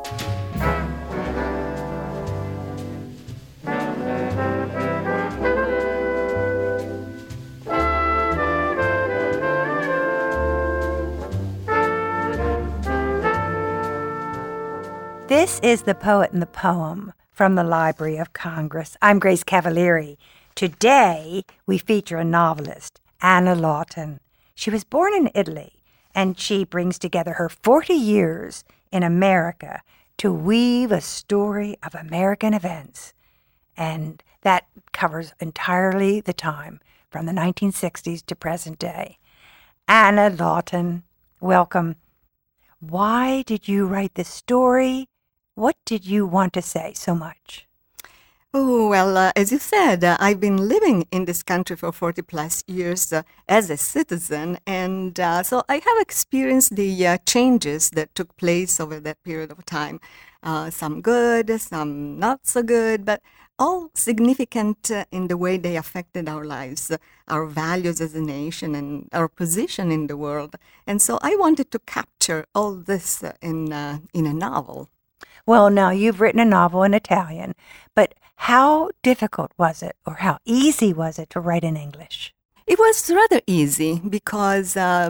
This is The Poet and the Poem from the Library of Congress. I'm Grace Cavalieri. Today, we feature a novelist, Anna Lawton. She was born in Italy, and she brings together her 40 years in America to weave a story of American events. And that covers entirely the time from the 1960s to present day. Anna Lawton, welcome. Why did you write this story? What did you want to say so much? Oh, well, as you said, I've been living in this country for 40 plus years as a citizen. And so I have experienced the changes that took place over that period of time. Some good, some not so good, but all significant in the way they affected our lives, our values as a nation, and our position in the world. And so I wanted to capture all this in a novel. Well, now, you've written a novel in Italian, but how difficult was it, or how easy was it to write in English? It was rather easy because, I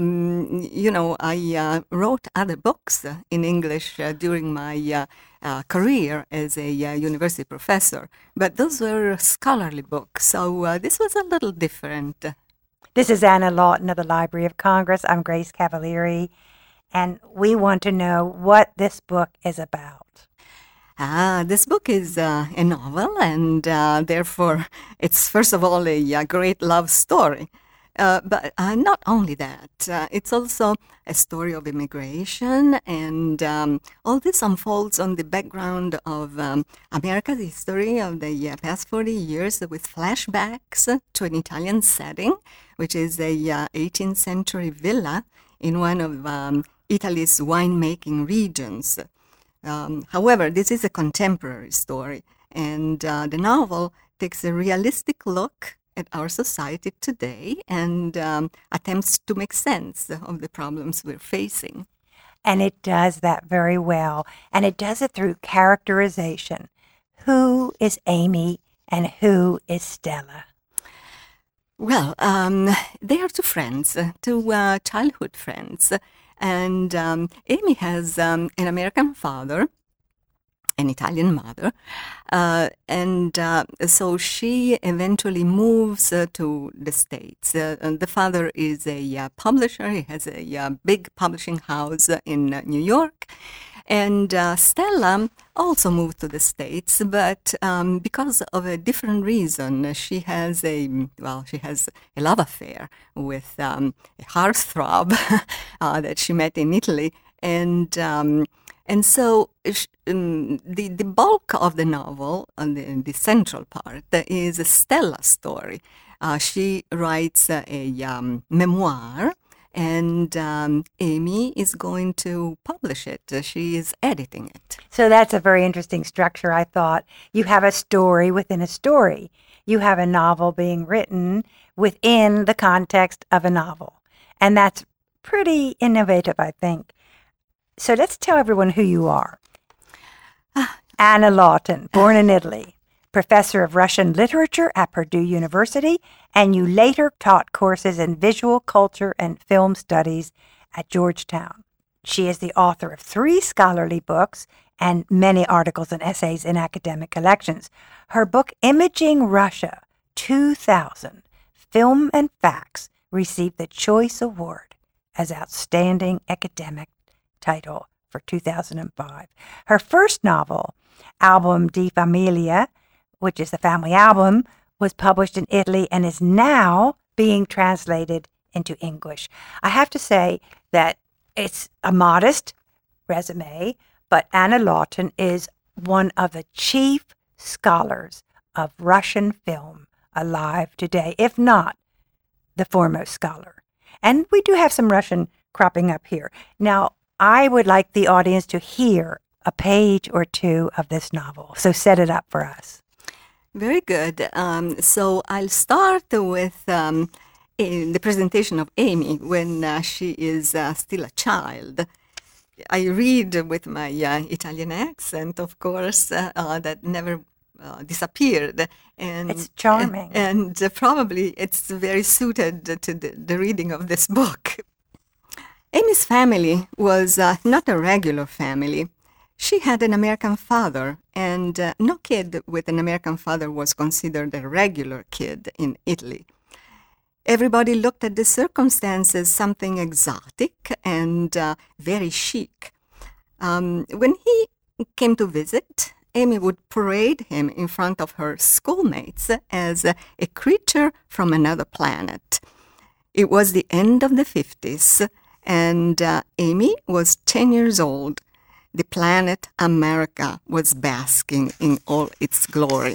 wrote other books in English during my career as a university professor, but those were scholarly books, so this was a little different. This is Anna Lawton of the Library of Congress. I'm Grace Cavalieri, and we want to know what this book is about. This book is a novel, and therefore it's, first of all, a great love story. But not only that, it's also a story of immigration, and all this unfolds on the background of America's history of the past 40 years with flashbacks to an Italian setting, which is a 18th century villa in one of Italy's winemaking regions. However, this is a contemporary story, and the novel takes a realistic look at our society today and attempts to make sense of the problems we're facing. And it does that very well, and it does it through characterization. Who is Amy and who is Stella? Well, they are two friends, two childhood friends. And Amy has an American father, an Italian mother, and so she eventually moves to the States. The father is a publisher. He has a big publishing house in New York. And Stella also moved to the States, but because of a different reason, she has a love affair with a heartthrob that she met in Italy, and so the bulk of the novel, the central part, is Stella's story. She writes a memoir. And Amy is going to publish it. She is editing it. So that's a very interesting structure, I thought. You have a story within a story. You have a novel being written within the context of a novel. And that's pretty innovative, I think. So let's tell everyone who you are. Anna Lawton, born in Italy, professor of Russian literature at Purdue University, and you later taught courses in visual culture and film studies at Georgetown. She is the author of 3 scholarly books and many articles and essays in academic collections. Her book, Imaging Russia, 2000, Film and Facts, received the Choice Award as Outstanding Academic Title for 2005. Her first novel, Album di Famiglia, which is the family album, was published in Italy and is now being translated into English. I have to say that it's a modest resume, but Anna Lawton is one of the chief scholars of Russian film alive today, if not the foremost scholar. And we do have some Russian cropping up here. Now, I would like the audience to hear a page or two of this novel, so set it up for us. Very good. So I'll start with the presentation of Amy when she is still a child. I read with my Italian accent, of course, that never disappeared. And It's charming. And probably it's very suited to the reading of this book. Amy's family was not a regular family. She had an American father, and no kid with an American father was considered a regular kid in Italy. Everybody looked at the circumstances something exotic and very chic. When he came to visit, Amy would parade him in front of her schoolmates as a creature from another planet. It was the end of the 50s, and Amy was 10 years old. The planet America was basking in all its glory.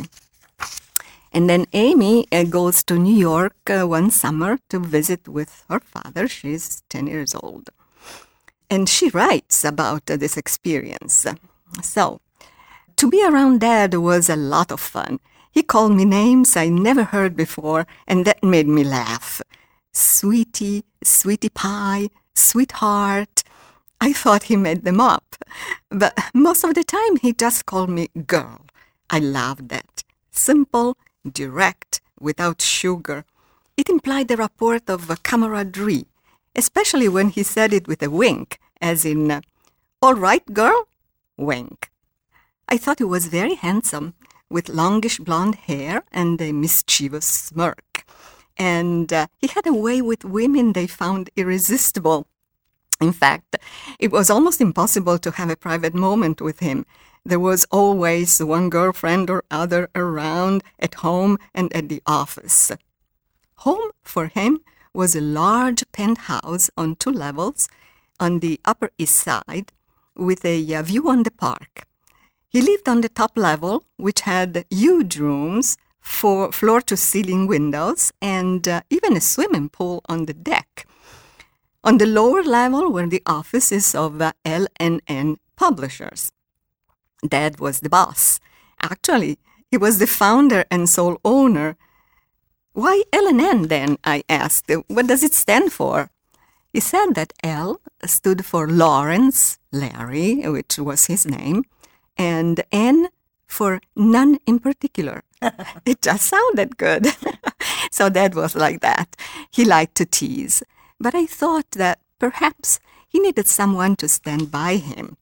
And then Amy goes to New York one summer to visit with her father. She's 10 years old. And she writes about this experience. So, to be around Dad was a lot of fun. He called me names I never heard before, and that made me laugh. Sweetie, sweetie pie, sweetheart. I thought he made them up. But most of the time, he just called me girl. I loved that. Simple, direct, without sugar. It implied a rapport of camaraderie, especially when he said it with a wink, as in, all right, girl, wink. I thought he was very handsome, with longish blonde hair and a mischievous smirk. And he had a way with women they found irresistible. In fact, it was almost impossible to have a private moment with him. There was always one girlfriend or other around, at home and at the office. Home for him was a large penthouse on 2 levels on the Upper East Side with a view on the park. He lived on the top level, which had huge rooms, for floor-to-ceiling windows, and even a swimming pool on the deck. On the lower level were the offices of L&N Publishers. Dad was the boss. Actually, he was the founder and sole owner. Why L&N then, I asked. What does it stand for? He said that L stood for Lawrence, Larry, which was his name, and N for none in particular. It just sounded good. So Dad was like that. He liked to tease. But I thought that perhaps he needed someone to stand by him.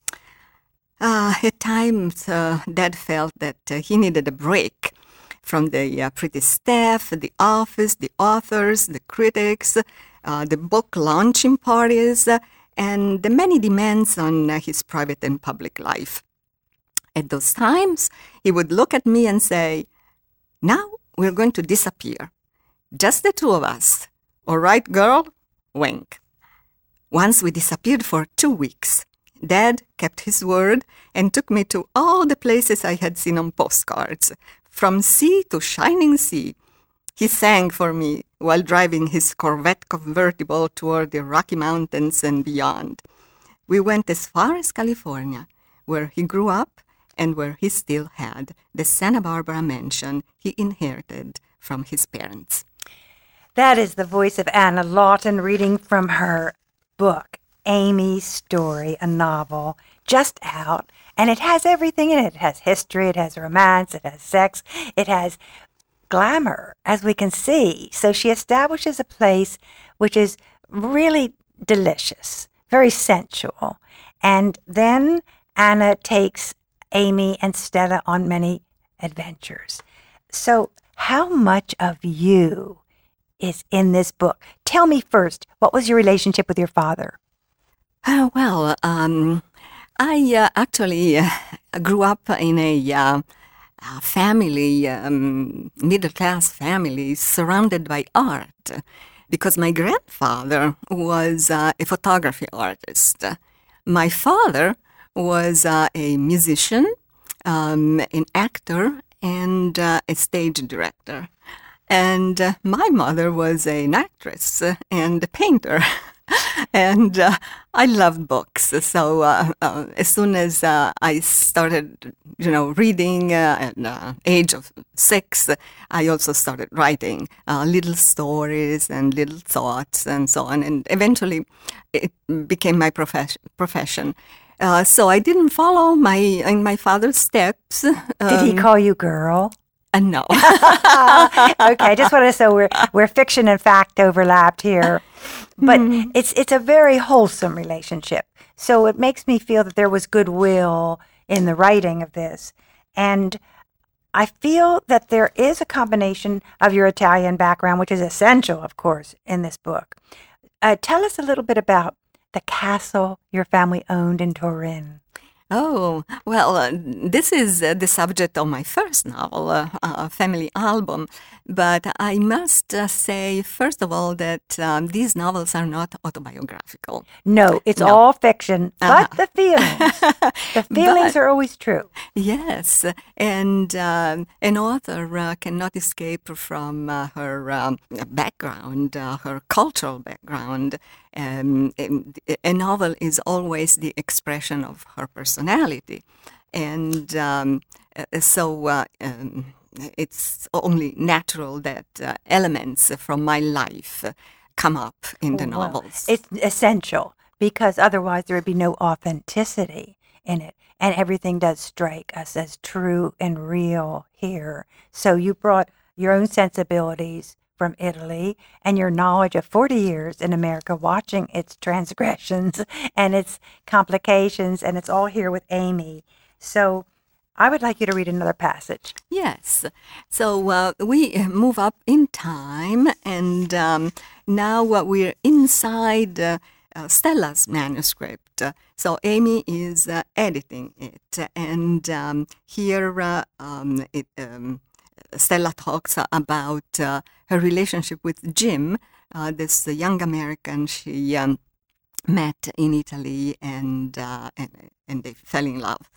At times, Dad felt that he needed a break from the pretty staff, the office, the authors, the critics, the book launching parties, and the many demands on his private and public life. At those times, he would look at me and say, now we're going to disappear. Just the 2 of us. All right, girl? Wink. Once we disappeared for 2 weeks. Dad kept his word and took me to all the places I had seen on postcards, from sea to shining sea. He sang for me while driving his Corvette convertible toward the Rocky Mountains and beyond. We went as far as California, where he grew up and where he still had the Santa Barbara mansion he inherited from his parents. That is the voice of Anna Lawton reading from her book, Amy's Story, a novel just out. And it has everything in it. It has history, it has romance, it has sex, it has glamour, as we can see. So she establishes a place which is really delicious, very sensual. And then Anna takes Amy and Stella on many adventures. So how much of you is in this book? Tell me first, what was your relationship with your father? I actually grew up in a family, middle-class family, surrounded by art, because my grandfather was a photography artist. My father was a musician, an actor, and a stage director. And my mother was an actress and a painter. And I loved books. So as soon as I started, reading at the age of 6, I also started writing little stories and little thoughts and so on. And eventually it became my profession. So I didn't follow in my father's steps. Did he call you girl? No. Okay, just wanted to say we're fiction and fact overlapped here, but it's a very wholesome relationship. So it makes me feel that there was goodwill in the writing of this, and I feel that there is a combination of your Italian background, which is essential, of course, in this book. Tell us a little bit about the castle your family owned in Turin. Oh, well, this is the subject of my first novel, Family Album. But I must say, first of all, that these novels are not autobiographical. No, it's all fiction, but the feelings are always true. Yes, and an author cannot escape from her background, her cultural background. A novel is always the expression of her personality, and so it's only natural that elements from my life come up in the novels. It's essential because otherwise there would be no authenticity in it, and everything does strike us as true and real here. So you brought your own sensibilities from Italy and your knowledge of 40 years in America, watching its transgressions and its complications, and it's all here with Amy. So I would like you to read another passage. Yes. So we move up in time, and now we're inside Stella's manuscript. So Amy is editing it, and here Stella talks about her relationship with Jim, this young American she met in Italy, and they fell in love.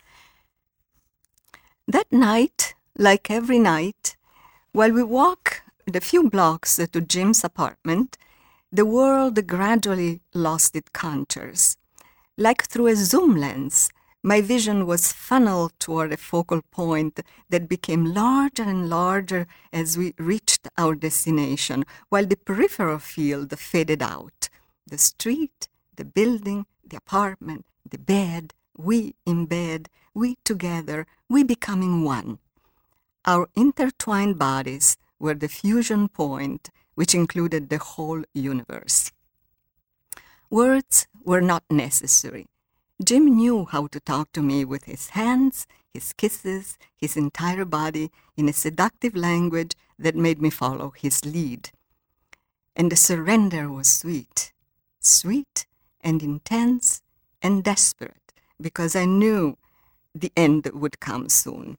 That night, like every night, while we walk the few blocks to Jim's apartment, the world gradually lost its contours. Like through a zoom lens, my vision was funneled toward a focal point that became larger and larger as we reached our destination, while the peripheral field faded out. The street, the building, the apartment, the bed, we in bed, we together, we becoming one. Our intertwined bodies were the fusion point, which included the whole universe. Words were not necessary. Jim knew how to talk to me with his hands, his kisses, his entire body, in a seductive language that made me follow his lead. And the surrender was sweet, sweet and intense and desperate, because I knew the end would come soon.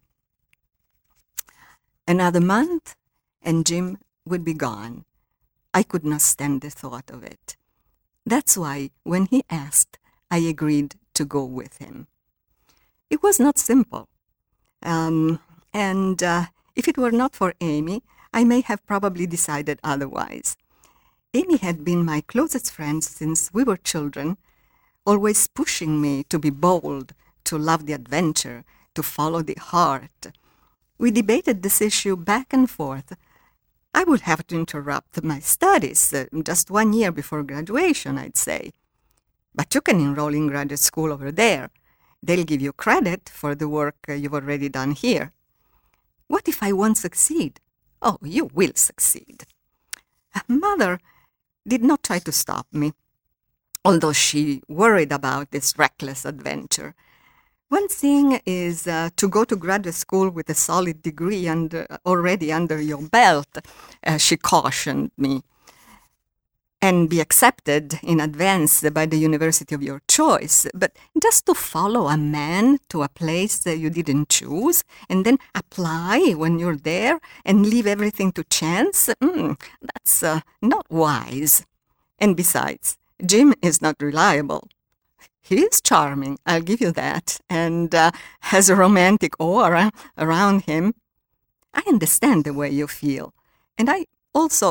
Another month, and Jim would be gone. I could not stand the thought of it. That's why, when he asked, I agreed to go with him. It was not simple. And if it were not for Amy, I may have probably decided otherwise. Amy had been my closest friend since we were children, always pushing me to be bold, to love the adventure, to follow the heart. We debated this issue back and forth. I would have to interrupt my studies just 1 year before graduation, I'd say. But you can enroll in graduate school over there. They'll give you credit for the work you've already done here. What if I won't succeed? Oh, you will succeed. Mother did not try to stop me, although she worried about this reckless adventure. One thing is to go to graduate school with a solid degree already under your belt, she cautioned me, and be accepted in advance by the university of your choice. But just to follow a man to a place that you didn't choose and then apply when you're there and leave everything to chance, that's not wise. And besides, Jim is not reliable. He is charming, I'll give you that, and has a romantic aura around him. I understand the way you feel, and I also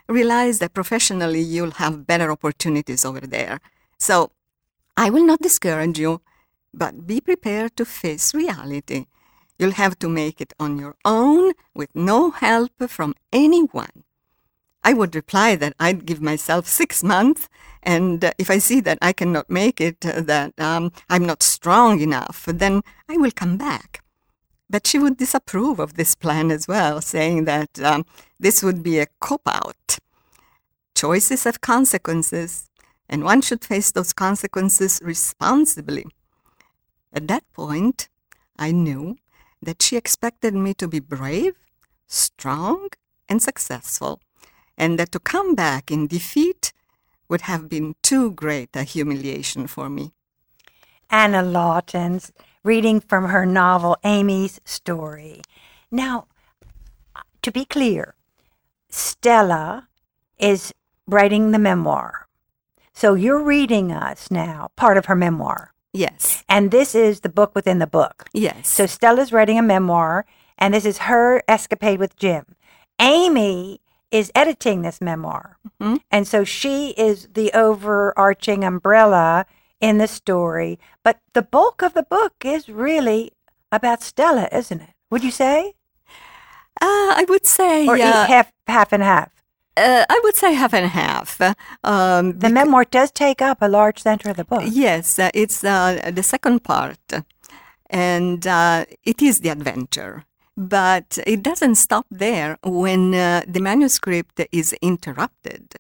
realize that professionally you'll have better opportunities over there. So I will not discourage you, but be prepared to face reality. You'll have to make it on your own with no help from anyone. I would reply that I'd give myself 6 months, and if I see that I cannot make it, that I'm not strong enough, then I will come back. But she would disapprove of this plan as well, saying that this would be a cop-out. Choices have consequences, and one should face those consequences responsibly. At that point, I knew that she expected me to be brave, strong, and successful, and that to come back in defeat would have been too great a humiliation for me. Anna Lawton's reading from her novel, Amy's Story. Now, to be clear, Stella is writing the memoir. So you're reading us now part of her memoir. Yes. And this is the book within the book. Yes. So Stella's writing a memoir, and this is her escapade with Jim. Amy is editing this memoir. Mm-hmm. And so she is the overarching umbrella in the story. But the bulk of the book is really about Stella, isn't it? Would you say? I would say... Or half and half? I would say half and half. The memoir does take up a large center of the book. Yes, it's the second part. And it is the adventure. But it doesn't stop there when the manuscript is interrupted.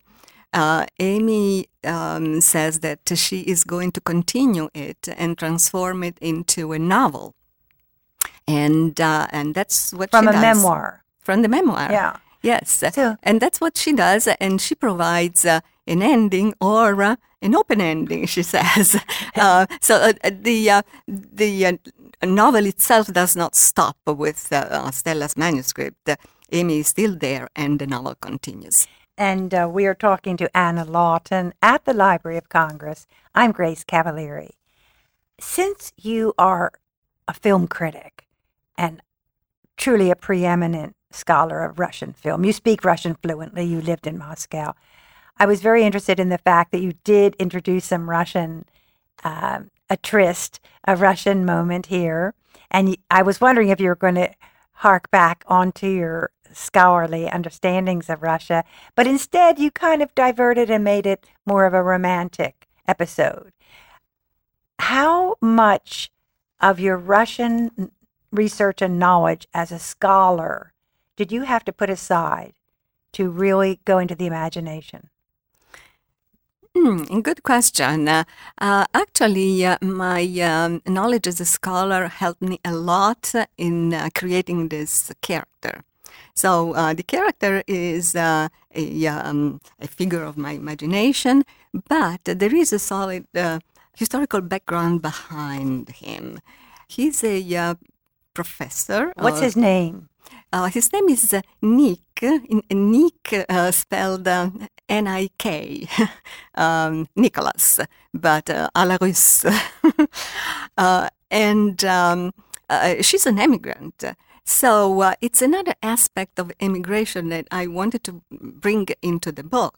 Amy says that she is going to continue it and transform it into a novel. And that's what From she a does. memoir. From the memoir. Yeah. Yes. So, and that's what she does. And she provides an ending or an open ending, she says. The novel itself does not stop with Stella's manuscript. Amy is still there, and the novel continues. And we are talking to Anna Lawton at the Library of Congress. I'm Grace Cavalieri. Since you are a film critic and truly a preeminent scholar of Russian film, you speak Russian fluently, you lived in Moscow, I was very interested in the fact that you did introduce some Russian, a Russian moment here. And I was wondering if you were going to hark back onto your scholarly understandings of Russia, but instead you kind of diverted and made it more of a romantic episode. How much of your Russian research and knowledge as a scholar did you have to put aside to really go into the imagination? Good question. Actually, my knowledge as a scholar helped me a lot in creating this character. So the character is a figure of my imagination, but there is a solid historical background behind him. He's a professor. What's his name? His name is Nick. Nick spelled N-I-K, Nicholas, but à la Russe. And she's an immigrant. So it's another aspect of immigration that I wanted to bring into the book.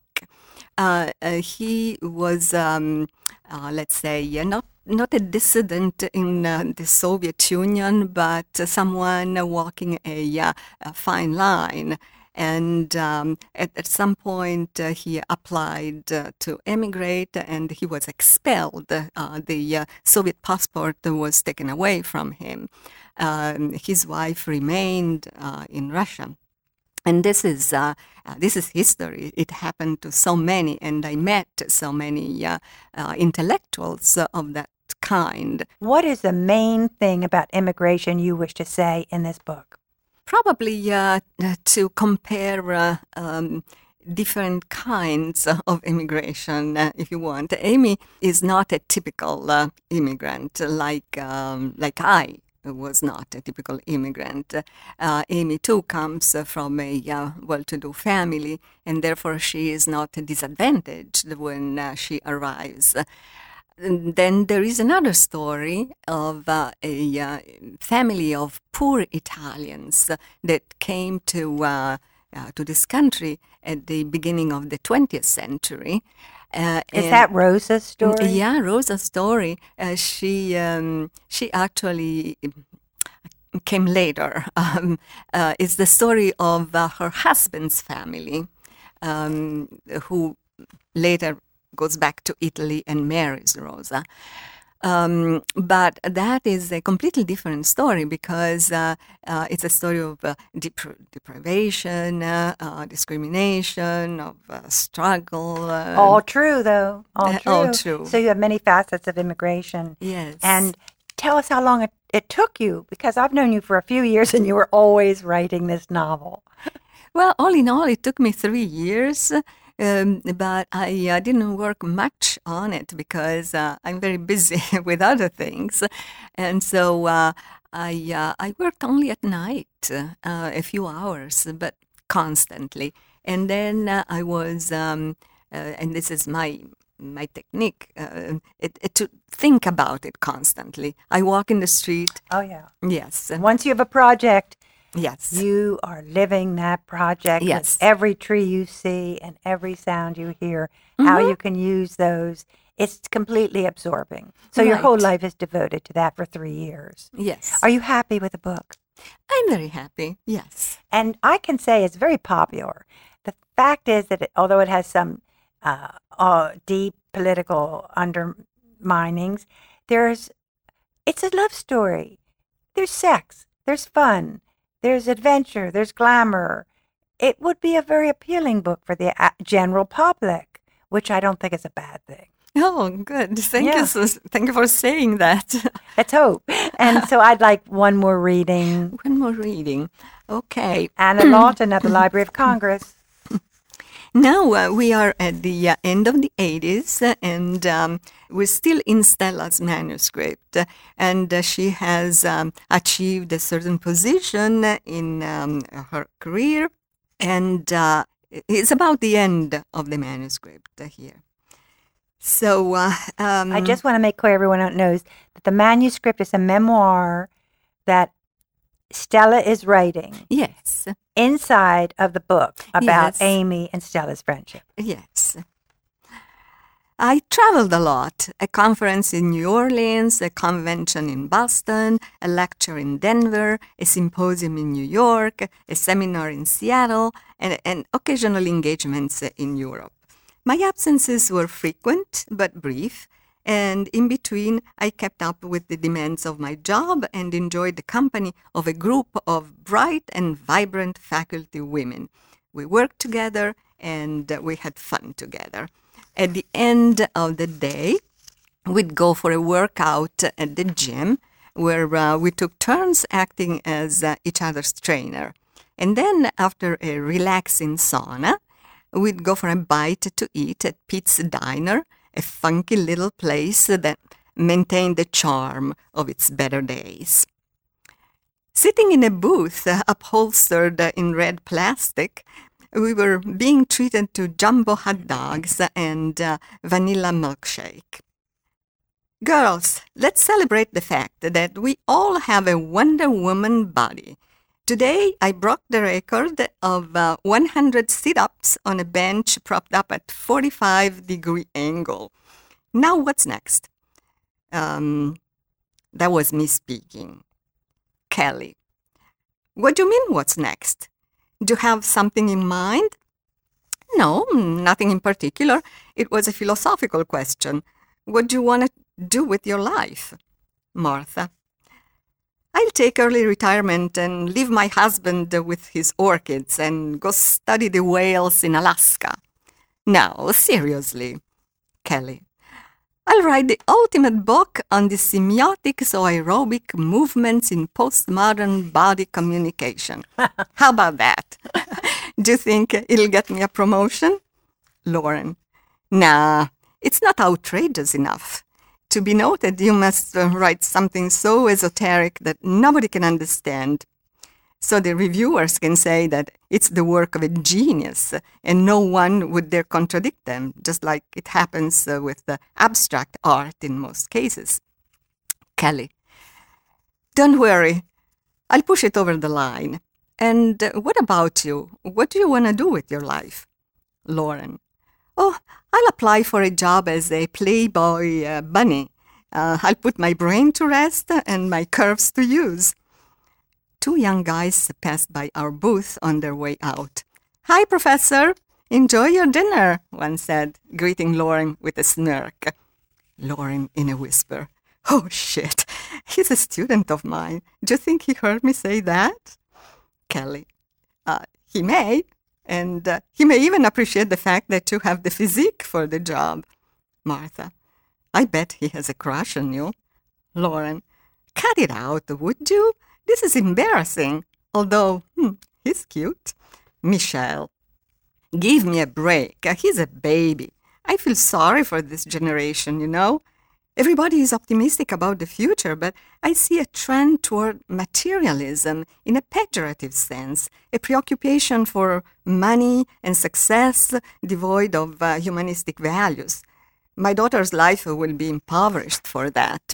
He was, let's say, not a dissident in the Soviet Union, but someone walking a fine line. And at some point, he applied to emigrate, and he was expelled. The Soviet passport was taken away from him. His wife remained in Russia. And this is history. It happened to so many, and I met so many intellectuals of that kind. What is the main thing about immigration you wish to say in this book? Probably to compare different kinds of immigration, if you want. Amy is not a typical immigrant like I was not a typical immigrant. Amy, too, comes from a well-to-do family, and therefore she is not disadvantaged when she arrives. And then there is another story of a family of poor Italians that came to to this country at the beginning of the 20th century. Is that Rosa's story? Yeah, Rosa's story. She actually came later. It's the story of her husband's family, who later goes back to Italy and marries Rosa. But that is a completely different story because it's a story of deprivation, discrimination, of struggle. All true, though. All true. All true. So you have many facets of immigration. Yes. And tell us how long it took you, because I've known you for a few years and you were always writing this novel. Well, all in all, it took me 3 years. But I didn't work much on it because I'm very busy with other things. And so I worked only at night, a few hours, but constantly. And then I was, and this is my technique, to think about it constantly. I walk in the street. Oh, yeah. Yes. Once you have a project, yes, you are living that project. Yes. With every tree you see and every sound you hear, how you can use those. It's completely absorbing. So your whole life is devoted to that for 3 years. Yes. Are you happy with the book? I'm very happy, yes. And I can say it's very popular. The fact is that although it has some deep political underminings, it's a love story. There's sex. There's fun. There's adventure. There's glamour. It would be a very appealing book for the general public, which I don't think is a bad thing. Oh, good. Thank you for saying that. Let's hope. And so I'd like one more reading. One more reading. Okay. Anna Lawton at the Library of Congress. Now we are at the end of the 80s, and we're still in Stella's manuscript. And she has achieved a certain position in her career, and it's about the end of the manuscript here. So I just want to make clear, everyone knows that the manuscript is a memoir that Stella is writing. Yes. Inside of the book about Yes. Amy and Stella's friendship. Yes. I traveled a lot. A conference in New Orleans, a convention in Boston, a lecture in Denver, a symposium in New York, a seminar in Seattle, and occasional engagements in Europe. My absences were frequent but brief, and in between I kept up with the demands of my job and enjoyed the company of a group of bright and vibrant faculty women. We worked together and we had fun together. At the end of the day, we'd go for a workout at the gym where we took turns acting as each other's trainer. And then after a relaxing sauna, we'd go for a bite to eat at Pete's Diner, a funky little place that maintained the charm of its better days. Sitting in a booth upholstered in red plastic, we were being treated to jumbo hot dogs and vanilla milkshake. Girls, let's celebrate the fact that we all have a Wonder Woman body. Today, I broke the record of 100 sit-ups on a bench propped up at 45-degree angle. Now what's next? That was me speaking. Kelly. What do you mean, what's next? Do you have something in mind? No, nothing in particular. It was a philosophical question. What do you want to do with your life? Martha. I'll take early retirement and leave my husband with his orchids and go study the whales in Alaska. Now, seriously. Kelly. I'll write the ultimate book on the semiotics or aerobic movements in postmodern body communication. How about that? Do you think it'll get me a promotion? Lauren. Nah, it's not outrageous enough. To be noted, you must write something so esoteric that nobody can understand. So the reviewers can say that it's the work of a genius, and no one would dare contradict them, just like it happens with abstract art in most cases. Kelly. Don't worry. I'll push it over the line. And what about you? What do you want to do with your life? Lauren. Oh, I'll apply for a job as a Playboy bunny. I'll put my brain to rest and my curves to use. Two young guys passed by our booth on their way out. Hi, Professor. Enjoy your dinner, one said, greeting Lauren with a smirk. Lauren in a whisper. Oh, shit. He's a student of mine. Do you think he heard me say that? Kelly. He may. And he may even appreciate the fact that you have the physique for the job. Martha. I bet he has a crush on you. Lauren. Cut it out, would you? This is embarrassing. Although, he's cute. Michelle. Give me a break. He's a baby. I feel sorry for this generation, you know. Everybody is optimistic about the future, but I see a trend toward materialism in a pejorative sense, a preoccupation for money and success devoid of humanistic values. My daughter's life will be impoverished for that.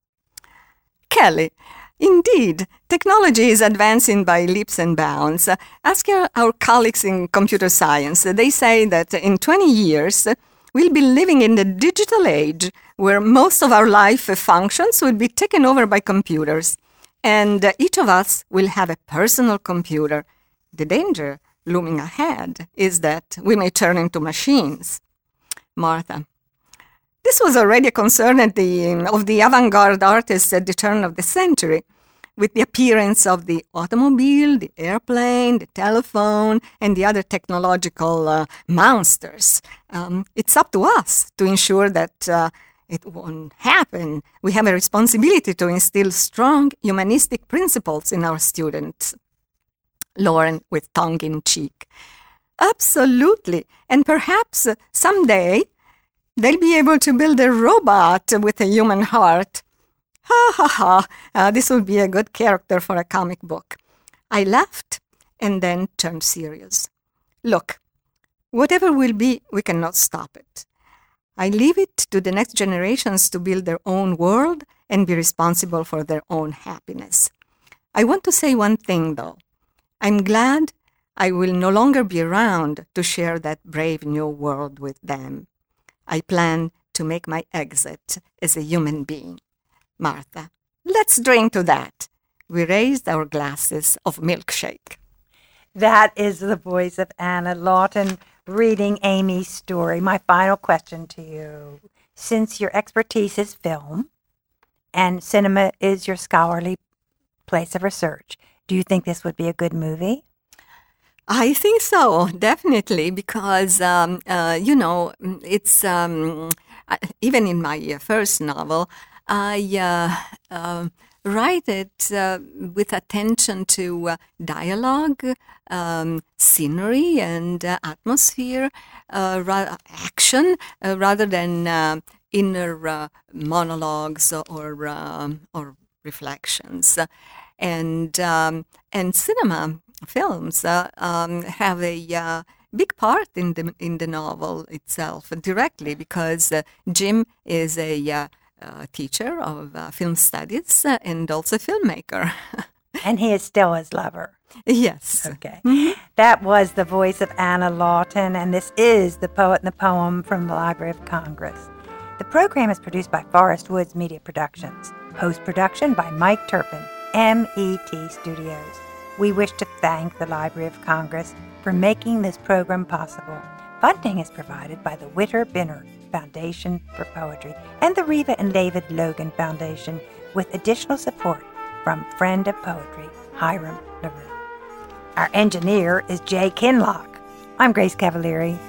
Kelly. Indeed, technology is advancing by leaps and bounds. Ask our colleagues in computer science. They say that in 20 years, we'll be living in the digital age where most of our life functions will be taken over by computers. And each of us will have a personal computer. The danger looming ahead is that we may turn into machines. Martha. This was already a concern of the avant-garde artists at the turn of the century, with the appearance of the automobile, the airplane, the telephone, and the other technological monsters. It's up to us to ensure that it won't happen. We have a responsibility to instill strong humanistic principles in our students. Lauren with tongue in cheek. Absolutely. And perhaps someday they'll be able to build a robot with a human heart. Ha ha ha, this would be a good character for a comic book. I laughed and then turned serious. Look, whatever will be, we cannot stop it. I leave it to the next generations to build their own world and be responsible for their own happiness. I want to say one thing, though. I'm glad I will no longer be around to share that brave new world with them. I plan to make my exit as a human being. Martha, let's drink to that. We raised our glasses of milkshake. That is the voice of Anna Lawton reading Amy's story. My final question to you. Since your expertise is film and cinema is your scholarly place of research, do you think this would be a good movie? I think so, definitely, because, it's, even in my first novel, I write it with attention to dialogue, scenery, and atmosphere, action, rather than inner monologues or reflections. And cinema films have a big part in the novel itself directly, because Jim is a teacher of film studies and also a filmmaker. And he is still his lover. Yes. Okay. That was the voice of Anna Lawton, and this is The Poet and the Poem from the Library of Congress. The program is produced by Forest Woods Media Productions. Post-production by Mike Turpin, MET Studios. We wish to thank the Library of Congress for making this program possible. Funding is provided by the Witter Binner Foundation for Poetry and the Reva and David Logan Foundation, with additional support from friend of poetry, Hiram LaRue. Our engineer is Jay Kinlock. I'm Grace Cavalieri.